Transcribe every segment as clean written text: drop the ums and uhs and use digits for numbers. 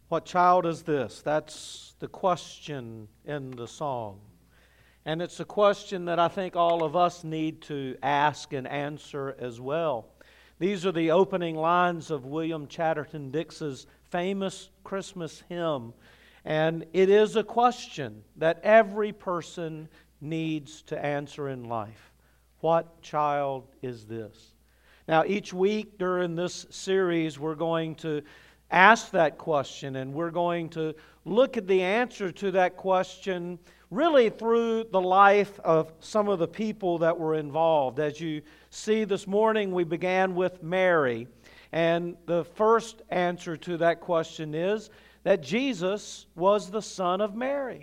What child is this? That's the question in the song. And it's a question that I think all of us need to ask and answer as well. These are the opening lines of William Chatterton Dix's famous Christmas hymn. And it is a question that every person needs to answer in life. What child is this? Now, each week during this series, we're going to ask that question, and we're going to look at the answer to that question really through the life of some of the people that were involved. As you see this morning, we began with Mary, and the first answer to that question is that Jesus was the son of Mary.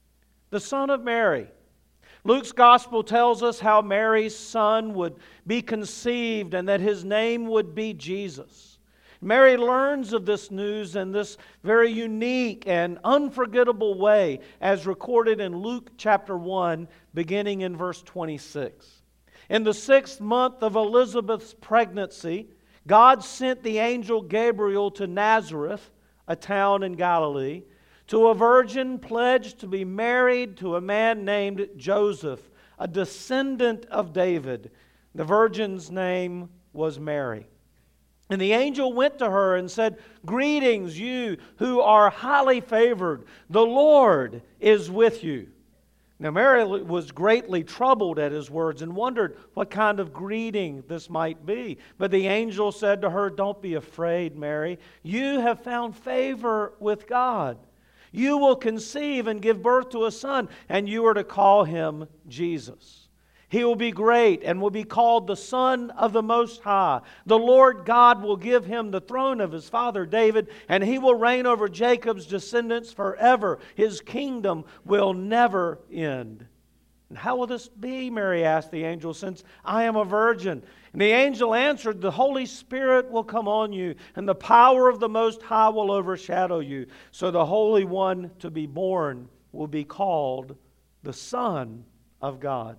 The son of Mary. Luke's gospel tells us how Mary's son would be conceived and that his name would be Jesus. Mary learns of this news in this very unique and unforgettable way as recorded in Luke chapter 1, beginning in verse 26. In the 6th month of Elizabeth's pregnancy, God sent the angel Gabriel to Nazareth, a town in Galilee, to a virgin pledged to be married to a man named Joseph, a descendant of David. The virgin's name was Mary. And the angel went to her and said, "Greetings, you who are highly favored. The Lord is with you." Now Mary was greatly troubled at his words and wondered what kind of greeting this might be. But the angel said to her, "Don't be afraid, Mary. You have found favor with God. You will conceive and give birth to a son, and you are to call him Jesus. He will be great and will be called the Son of the Most High. The Lord God will give him the throne of his father David, and he will reign over Jacob's descendants forever. His kingdom will never end." "And how will this be?" Mary asked the angel, "since I am a virgin?" And the angel answered, "The Holy Spirit will come on you, and the power of the Most High will overshadow you. So the Holy One to be born will be called the Son of God."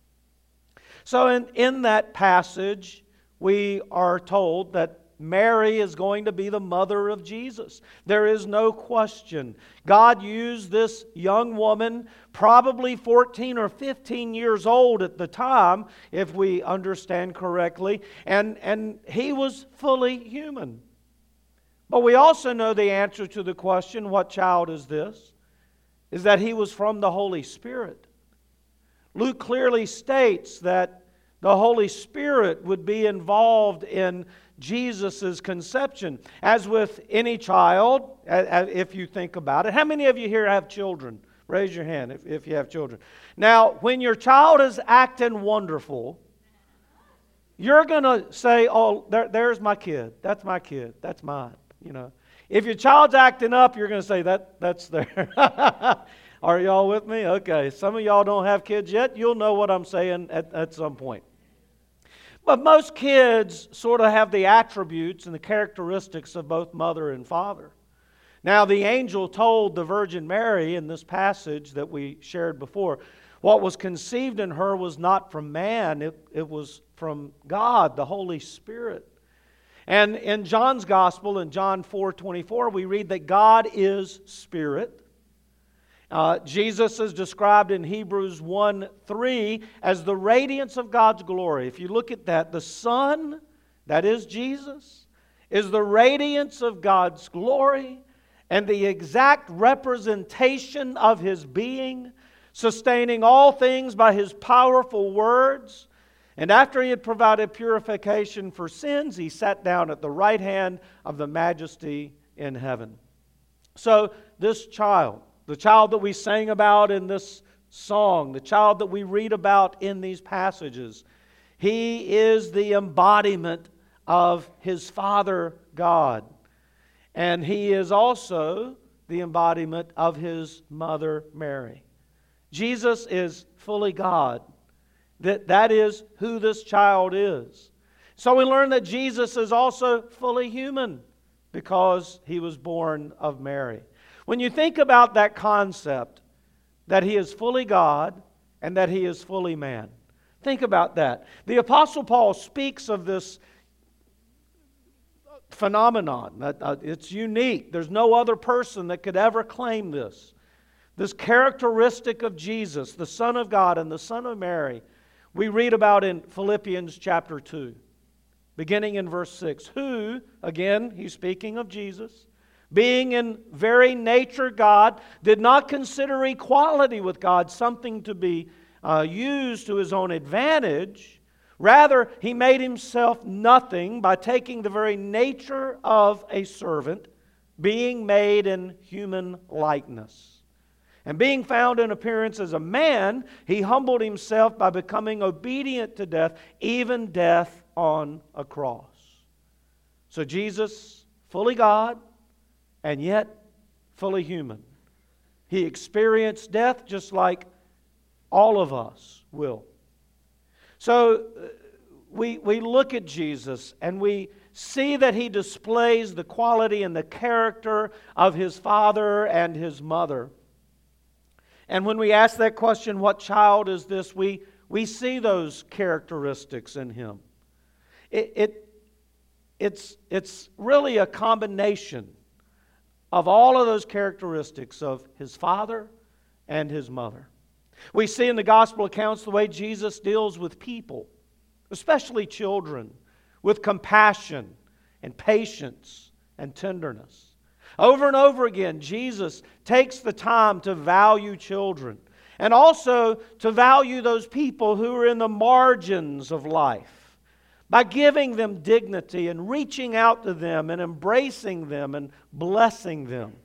So in that passage, we are told that Mary is going to be the mother of Jesus. There is no question. God used this young woman, probably 14 or 15 years old at the time, if we understand correctly, and he was fully human. But we also know the answer to the question, what child is this? Is that he was from the Holy Spirit. Luke clearly states that the Holy Spirit would be involved in Jesus' conception. As with any child, if you think about it. How many of you here have children? Raise your hand if you have children. Now, when your child is acting wonderful, you're going to say, "Oh, there's my kid. That's my kid. That's mine." You know. If your child's acting up, you're going to say, that's there. Are y'all with me? Okay. Some of y'all don't have kids yet. You'll know what I'm saying at some point. But most kids sort of have the attributes and the characteristics of both mother and father. Now, the angel told the Virgin Mary in this passage that we shared before, what was conceived in her was not from man, it was from God, the Holy Spirit. And in John's Gospel, in John 4:24, we read that God is Spirit. Jesus is described in Hebrews 1:3 as the radiance of God's glory. If you look at that, the Son, that is Jesus, is the radiance of God's glory and the exact representation of His being, sustaining all things by His powerful words. And after He had provided purification for sins, He sat down at the right hand of the Majesty in heaven. So this child, the child that we sang about in this song, the child that we read about in these passages, he is the embodiment of his Father God. And he is also the embodiment of his mother Mary. Jesus is fully God. That is who this child is. So we learn that Jesus is also fully human because he was born of Mary. When you think about that concept, that he is fully God and that he is fully man, think about that. The Apostle Paul speaks of this phenomenon. It's unique. There's no other person that could ever claim this. This characteristic of Jesus, the Son of God and the Son of Mary, we read about in Philippians chapter 2, beginning in verse 6. Who, again, he's speaking of Jesus, being in very nature God, did not consider equality with God something to be used to his own advantage. Rather, he made himself nothing by taking the very nature of a servant, being made in human likeness. And being found in appearance as a man, he humbled himself by becoming obedient to death, even death on a cross. So Jesus, fully God, and yet fully human. He experienced death just like all of us will. So we look at Jesus and we see that he displays the quality and the character of his father and his mother. And when we ask that question, what child is this? We see those characteristics in him. It's really a combination of all of those characteristics of his father and his mother. We see in the gospel accounts the way Jesus deals with people, especially children, with compassion and patience and tenderness. Over and over again, Jesus takes the time to value children and also to value those people who are in the margins of life by giving them dignity and reaching out to them and embracing them and blessing them.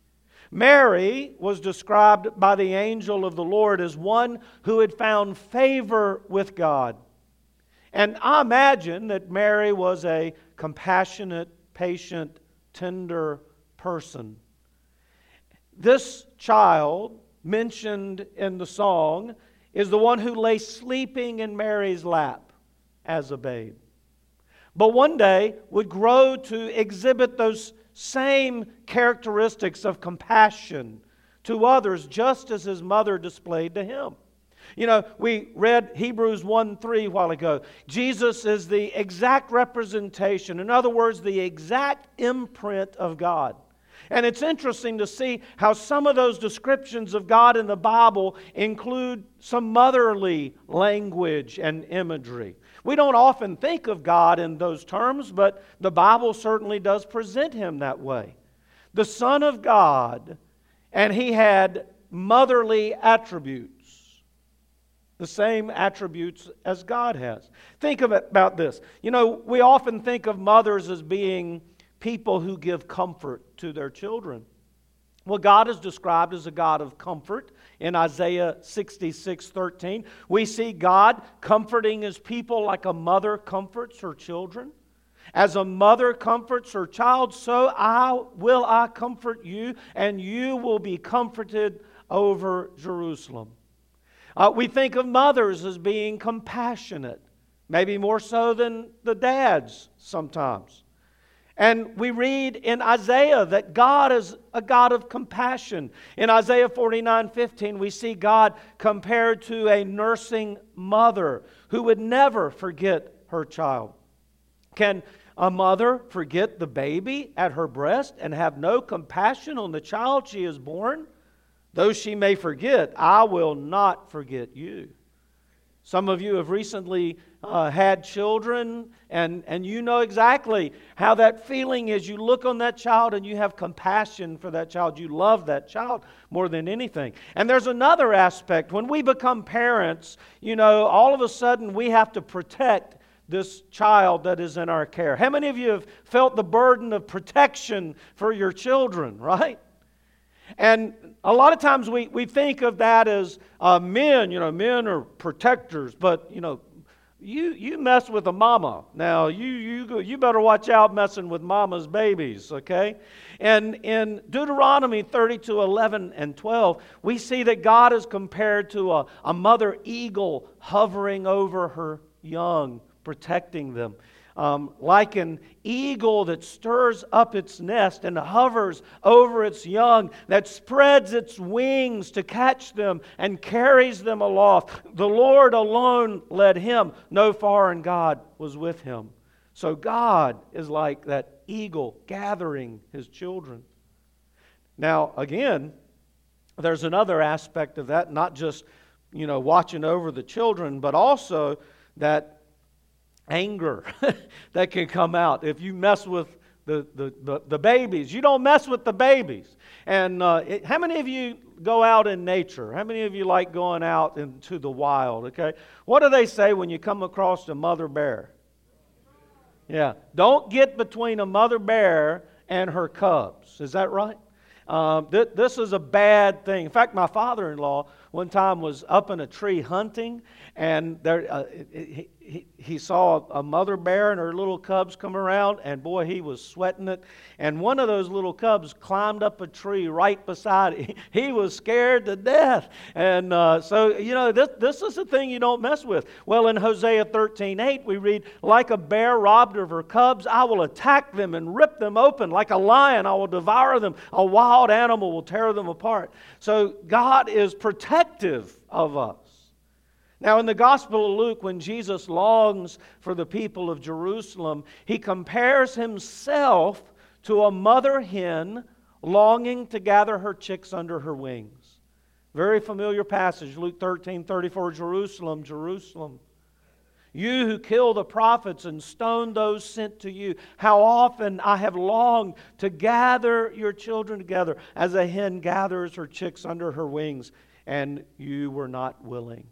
Mary was described by the angel of the Lord as one who had found favor with God. And I imagine that Mary was a compassionate, patient, tender person. This child mentioned in the song is the one who lay sleeping in Mary's lap as a babe, but one day would grow to exhibit those same characteristics of compassion to others, just as his mother displayed to him. You know, we read Hebrews 1:3 a while ago. Jesus is the exact representation, in other words, the exact imprint of God. And it's interesting to see how some of those descriptions of God in the Bible include some motherly language and imagery. We don't often think of God in those terms, but the Bible certainly does present him that way. The Son of God, and he had motherly attributes, the same attributes as God has. Think about this. You know, we often think of mothers as being people who give comfort to their children. Well, God is described as a God of comfort. In Isaiah 66:13, we see God comforting his people like a mother comforts her children. As a mother comforts her child, so I comfort you, and you will be comforted over Jerusalem. We think of mothers as being compassionate, maybe more so than the dads sometimes. And we read in Isaiah that God is a God of compassion. In Isaiah 49:15, we see God compared to a nursing mother who would never forget her child. Can a mother forget the baby at her breast and have no compassion on the child she has born? Though she may forget, I will not forget you. Some of you have recently had children, and you know exactly how that feeling is. You look on that child and you have compassion for that child. You love that child more than anything. And there's another aspect. When we become parents, you know, all of a sudden we have to protect this child that is in our care. How many of you have felt the burden of protection for your children, right? And a lot of times we think of that as men, you know, men are protectors, but, you know, you mess with a mama. Now, you better watch out messing with mama's babies, okay? And in Deuteronomy 32:11 and 12, we see that God is compared to a mother eagle hovering over her young, protecting them. Like an eagle that stirs up its nest and hovers over its young, that spreads its wings to catch them and carries them aloft. The Lord alone led him, no foreign God was with him. So God is like that eagle gathering his children. Now, again, there's another aspect of that, not just, watching over the children, but also that anger that can come out if you mess with the babies. You don't mess with the babies. And how many of you go out in nature? How many of you like going out into the wild? Okay, what do they say when you come across a mother bear? Yeah, don't get between a mother bear and her cubs. Is that right? This is a bad thing. In fact, my father-in-law one time was up in a tree hunting, and he saw a mother bear and her little cubs come around, and boy, he was sweating it. And one of those little cubs climbed up a tree right beside it. He was scared to death. And this is a thing you don't mess with. Well, in Hosea 13:8, we read, like a bear robbed of her cubs, I will attack them and rip them open. Like a lion, I will devour them. A wild animal will tear them apart. So God is protective of us. Now, in the Gospel of Luke, when Jesus longs for the people of Jerusalem, he compares himself to a mother hen longing to gather her chicks under her wings. Very familiar passage, Luke 13:34, Jerusalem, Jerusalem, you who kill the prophets and stone those sent to you, how often I have longed to gather your children together as a hen gathers her chicks under her wings, and you were not willing.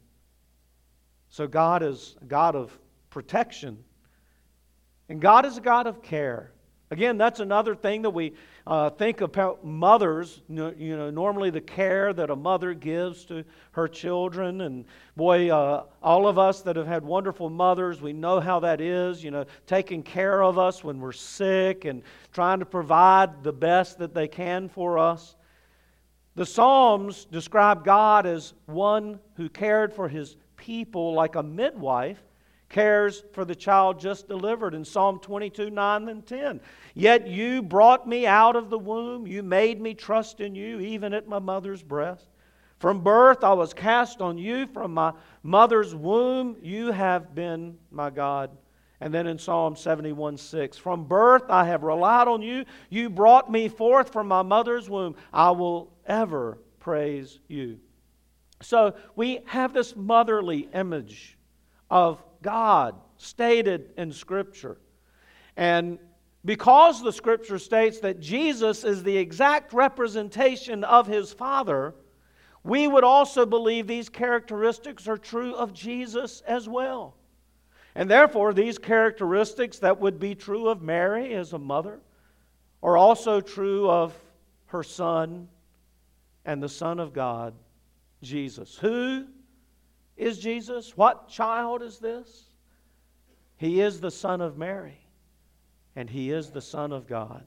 So God is a God of protection, and God is a God of care. Again, that's another thing that we think about mothers. Normally the care that a mother gives to her children, and boy, all of us that have had wonderful mothers, we know how that is. Taking care of us when we're sick and trying to provide the best that they can for us. The Psalms describe God as one who cared for His people like a midwife cares for the child just delivered. In Psalm 22:9 and 10, yet you brought me out of the womb, you made me trust in you, even at my mother's breast. From birth I was cast on you, from my mother's womb you have been my God. And then in Psalm 71:6, from birth I have relied on you, you brought me forth from my mother's womb, I will ever praise you. So we have this motherly image of God stated in Scripture. And because the Scripture states that Jesus is the exact representation of His Father, we would also believe these characteristics are true of Jesus as well. And therefore, these characteristics that would be true of Mary as a mother are also true of her Son and the Son of God, Jesus. Who is Jesus? What child is this? He is the Son of Mary, and He is the Son of God.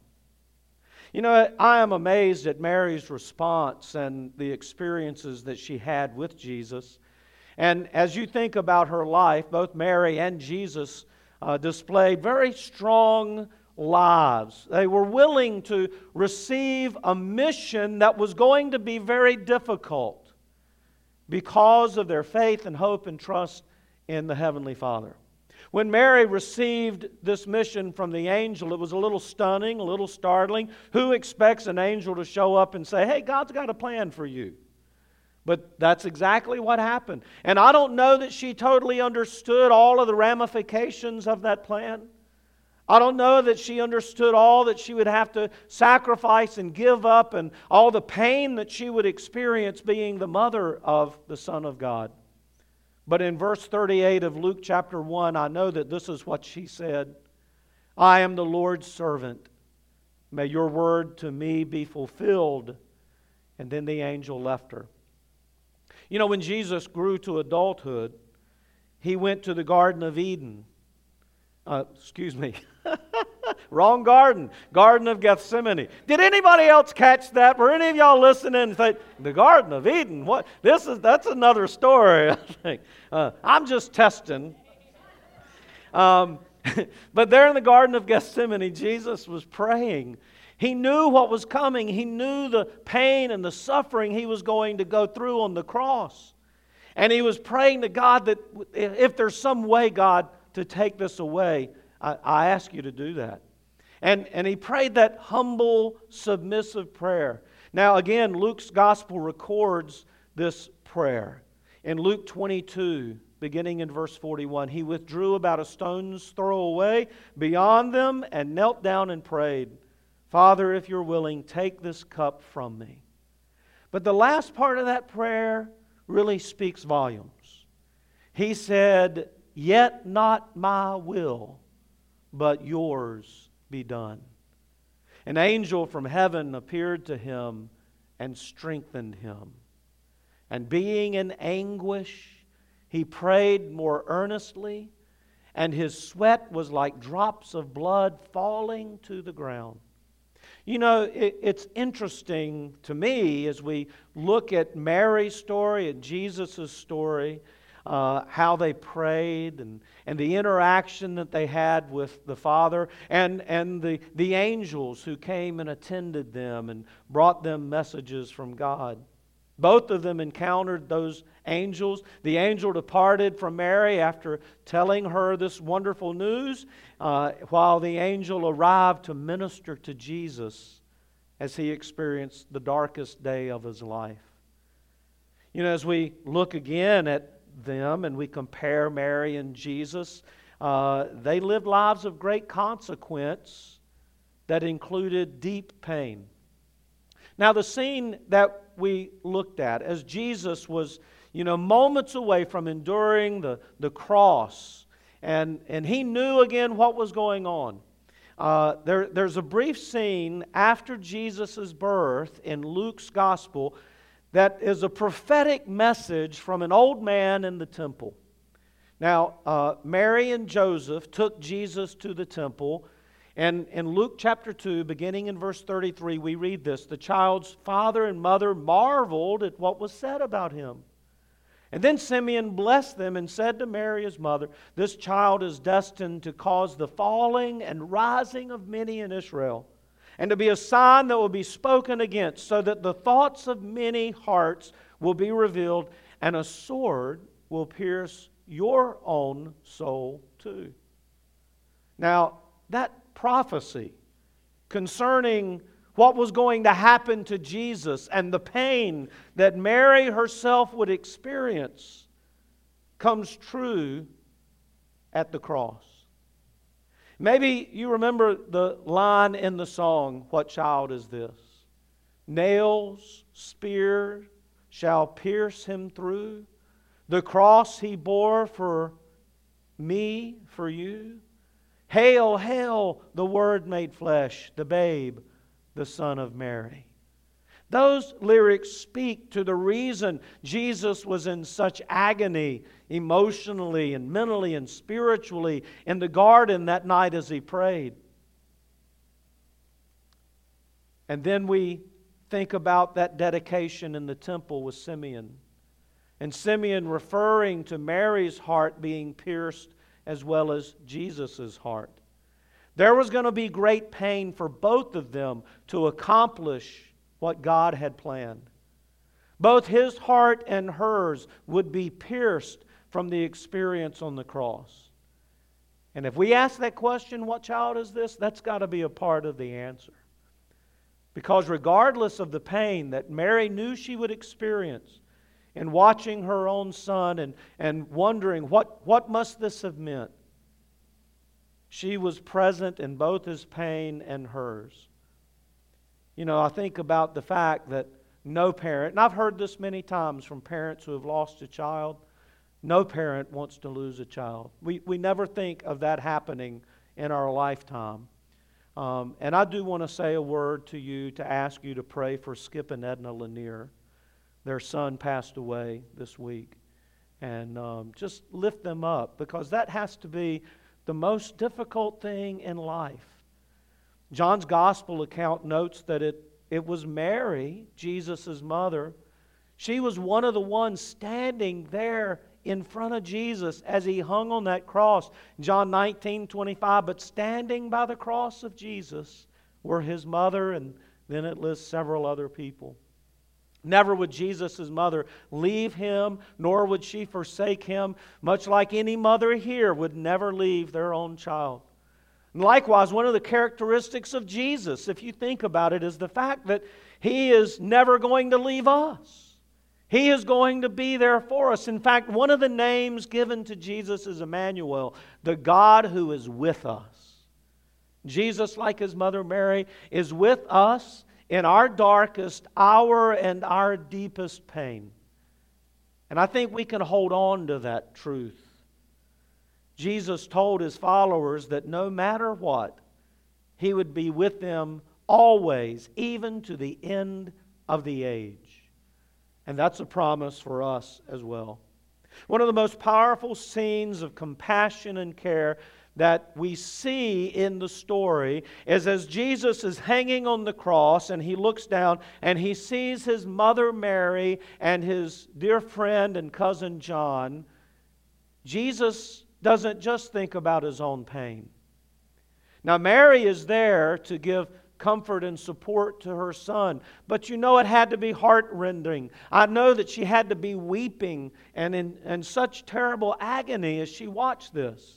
I am amazed at Mary's response and the experiences that she had with Jesus. And as you think about her life, both Mary and Jesus displayed very strong lives. They were willing to receive a mission that was going to be very difficult because of their faith and hope and trust in the Heavenly Father. When Mary received this mission from the angel, it was a little stunning, a little startling. Who expects an angel to show up and say, hey, God's got a plan for you? But that's exactly what happened. And I don't know that she totally understood all of the ramifications of that plan. I don't know that she understood all that she would have to sacrifice and give up and all the pain that she would experience being the mother of the Son of God. But in verse 38 of Luke chapter 1, I know that this is what she said. I am the Lord's servant. May your word to me be fulfilled. And then the angel left her. When Jesus grew to adulthood, He went to the Garden of Eden. Wrong garden. Garden of Gethsemane. Did anybody else catch that? Were any of y'all listening and say, the Garden of Eden? What? That's another story, I think. I'm just testing. But there in the Garden of Gethsemane, Jesus was praying. He knew what was coming. He knew the pain and the suffering He was going to go through on the cross. And He was praying to God that if there's some way, God, to take this away, I ask you to do that. And he prayed that humble, submissive prayer. Now again, Luke's gospel records this prayer. In Luke 22, beginning in verse 41, he withdrew about a stone's throw away beyond them and knelt down and prayed, Father, if you're willing, take this cup from me. But the last part of that prayer really speaks volumes. He said, yet not my will, but yours be done. An angel from heaven appeared to him and strengthened him. And being in anguish, he prayed more earnestly, and his sweat was like drops of blood falling to the ground. You know, it's interesting to me as we look at Mary's story and Jesus' story, how they prayed and the interaction that they had with the Father and the angels who came and attended them and brought them messages from God. Both of them encountered those angels. The angel departed from Mary after telling her this wonderful news, while the angel arrived to minister to Jesus as he experienced the darkest day of his life. You know, as we look again at them and we compare Mary and Jesus, they lived lives of great consequence that included deep pain. Now, the scene that we looked at as Jesus was, moments away from enduring the cross, and he knew again what was going on. There's a brief scene after Jesus' birth in Luke's gospel that is a prophetic message from an old man in the temple. Now, Mary and Joseph took Jesus to the temple. And in Luke chapter 2, beginning in verse 33, we read this. The child's father and mother marveled at what was said about him. And then Simeon blessed them and said to Mary, his mother, this child is destined to cause the falling and rising of many in Israel, and to be a sign that will be spoken against, so that the thoughts of many hearts will be revealed, and a sword will pierce your own soul too. Now, that prophecy concerning what was going to happen to Jesus and the pain that Mary herself would experience comes true at the cross. Maybe you remember the line in the song, What Child Is This? Nails, spear shall pierce him through. The cross he bore for me, for you. Hail, hail, the Word made flesh, the babe, the Son of Mary. Those lyrics speak to the reason Jesus was in such agony, emotionally and mentally and spiritually, in the garden that night as he prayed. And then we think about that dedication in the temple with Simeon. And Simeon referring to Mary's heart being pierced as well as Jesus' heart. There was going to be great pain for both of them to accomplish what God had planned. Both his heart and hers would be pierced from the experience on the cross. And if we ask that question, what child is this? That's got to be a part of the answer. Because regardless of the pain that Mary knew she would experience in watching her own son and wondering what must this have meant, she was present in both his pain and hers. You know, I think about the fact that no parent, and I've heard this many times from parents who have lost a child, no parent wants to lose a child. We never think of that happening in our lifetime. And I do want to say a word to you to ask you to pray for Skip and Edna Lanier. Their son passed away this week. And just lift them up, because that has to be the most difficult thing in life. John's gospel account notes that it was Mary, Jesus' mother. She was one of the ones standing there in front of Jesus as he hung on that cross. John 19:25, but standing by the cross of Jesus were his mother, and then it lists several other people. Never would Jesus' mother leave him, nor would she forsake him, much like any mother here would never leave their own child. And likewise, one of the characteristics of Jesus, if you think about it, is the fact that He is never going to leave us. He is going to be there for us. In fact, one of the names given to Jesus is Emmanuel, the God who is with us. Jesus, like His mother Mary, is with us in our darkest hour and our deepest pain. And I think we can hold on to that truth. Jesus told His followers that no matter what, He would be with them always, even to the end of the age. And that's a promise for us as well. One of the most powerful scenes of compassion and care that we see in the story is as Jesus is hanging on the cross and He looks down and He sees His mother Mary and His dear friend and cousin John. Jesus doesn't just think about His own pain. Now, Mary is there to give comfort and support to her son, but you know it had to be heart-rending. I know that she had to be weeping and in such terrible agony as she watched this.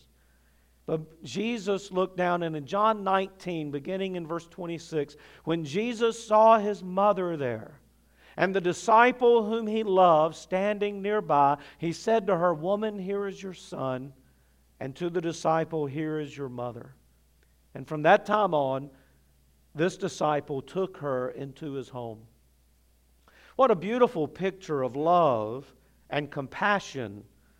But Jesus looked down, and in John 19, beginning in verse 26, when Jesus saw His mother there, and the disciple whom He loved standing nearby, He said to her, "Woman, here is your son," and to the disciple, "Here is your mother." And from that time on, this disciple took her into his home. What a beautiful picture of love and compassion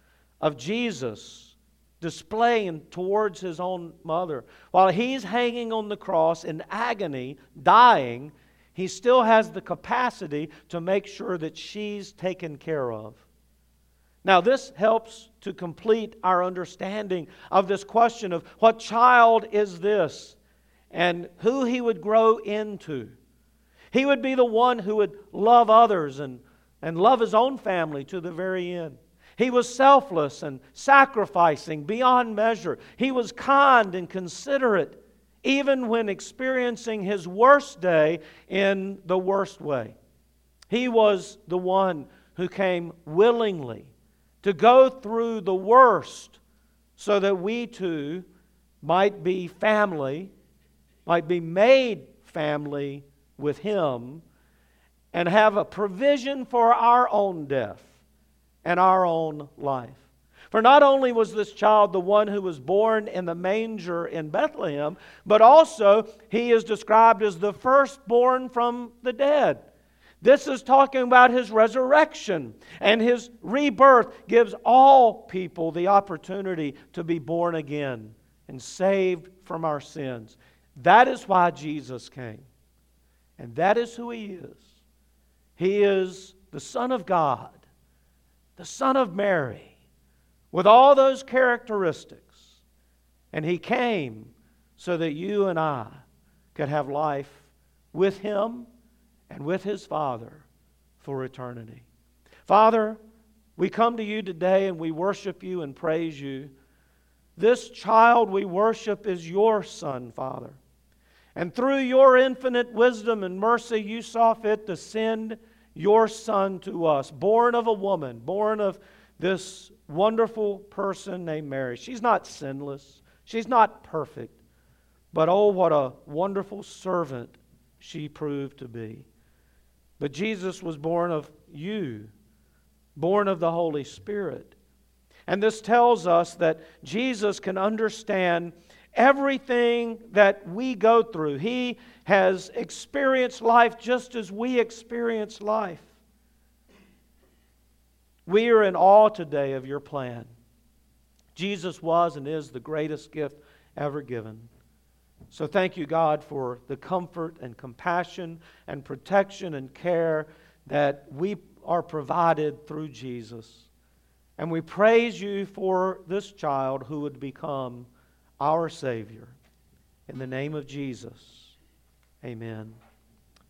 of Jesus displaying towards His own mother. While He's hanging on the cross in agony, dying, He still has the capacity to make sure that she's taken care of. Now, this helps to complete our understanding of this question of what child is this and who he would grow into. He would be the one who would love others and love his own family to the very end. He was selfless and sacrificing beyond measure. He was kind and considerate, even when experiencing his worst day in the worst way. He was the one who came willingly to go through the worst so that we too might be family, might be made family with Him, and have a provision for our own death and our own life. For not only was this child the one who was born in the manger in Bethlehem, but also He is described as the firstborn from the dead. This is talking about His resurrection, and His rebirth gives all people the opportunity to be born again and saved from our sins. That is why Jesus came, and that is who He is. He is the Son of God, the Son of Mary, with all those characteristics. And He came so that you and I could have life with Him and with His Father for eternity. Father, we come to You today and we worship You and praise You. This child we worship is Your Son, Father. And through Your infinite wisdom and mercy, You saw fit to send Your Son to us, born of a woman, born of this wonderful person named Mary. She's not sinless. She's not perfect. But oh, what a wonderful servant she proved to be. But Jesus was born of You, born of the Holy Spirit. And this tells us that Jesus can understand everything that we go through. He has experienced life just as we experience life. We are in awe today of Your plan. Jesus was and is the greatest gift ever given. So thank You, God, for the comfort and compassion and protection and care that we are provided through Jesus. And we praise You for this child who would become our Savior. In the name of Jesus, amen.